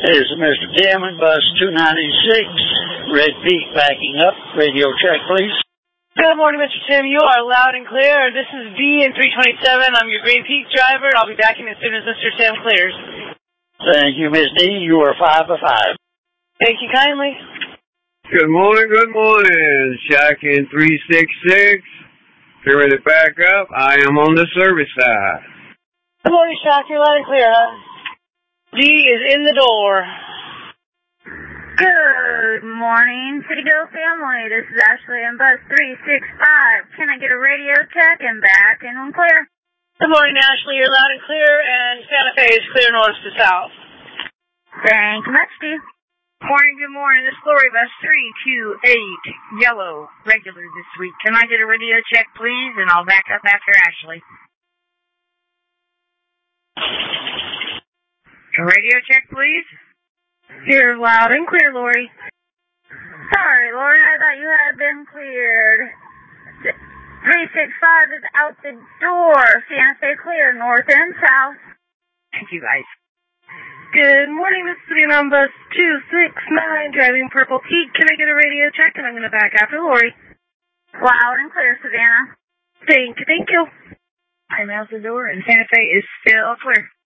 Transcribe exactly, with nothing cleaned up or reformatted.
This is Mister Tim and bus two ninety-six, Red Peak backing up. Radio check, please. Good morning, Mister Tim. You are loud and clear. This is D in three twenty-seven. I'm your Green Peak driver. I'll be backing as soon as Mister Tim clears. Thank you, Miss D. You are five for five. Thank you kindly. Good morning, good morning. Shack in three six six. Get ready to back up. I am on the service side. Good morning, Shack. You're loud and clear, huh? D is in the door. Good morning, Citygirl family. This is Ashley in bus three six five. Can I get a radio check and back and I'm clear? Good morning, Ashley. You're loud and clear, and Santa Fe is clear north to south. Thank you much, Steve. Morning, good morning. This is Lori, bus three two eight, yellow, regular this week. Can I get a radio check, please? And I'll back up after Ashley. A radio check, please? You're loud and clear, Lori. Sorry, Lori, I thought you had been cleared. three six five is out the door. Santa Fe clear, north and south. Thank you, guys. Good morning, this is Sabrina on bus two six nine, driving Purple Peak. Can I get a radio check? And I'm going to back after Lori. Loud and clear, Savannah. Thank you, thank you. I'm out the door, and Santa Fe is still clear.